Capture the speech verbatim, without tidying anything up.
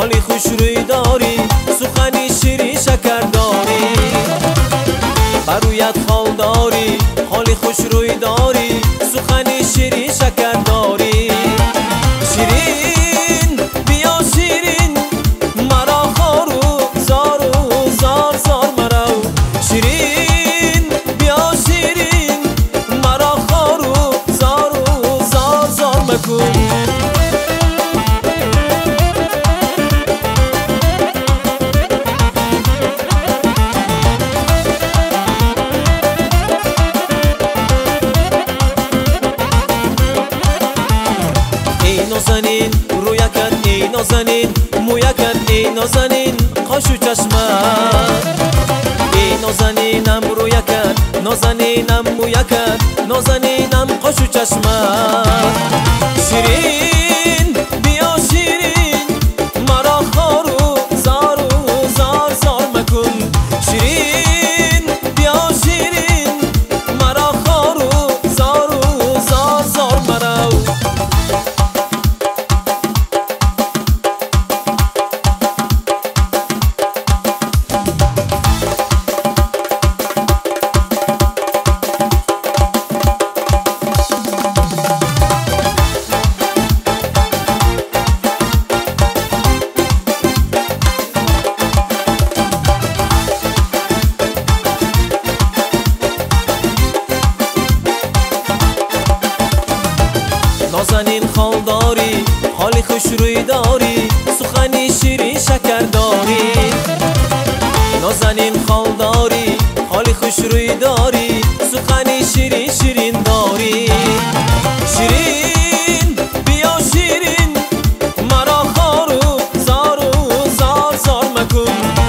حالی خوش روی داری، سخنی شیرین شکر داری. برویت خال داری، حالی خوش روی داری، سخنی شیرین شکر داری. شیرین بیا شیرین مرا خارو زارو زار زار مرا. شیرین بیا شیرین مرا خارو زارو زار زار مکن. نازنین رویکت ای نازنین، مویکت ای نازنین، خاشو چشمت. ای نازنینم رویکت، نازنینم مویکت، نازنینم خاشو چشمت. شیرین بیا شیرین مرا خارو زارو زار زار مکن. شیرین بیا شیرین مرا خارو زارو زار زار مرا. نازنین خال داری، حالی خوش روی داری، سخنی شیرین شکر داری. نازنین خال داری، حالی خوش روی داری، سخنی شیرین شیرین داری. شیرین بیا شیرین مرا خارو زارو زار زار مکن.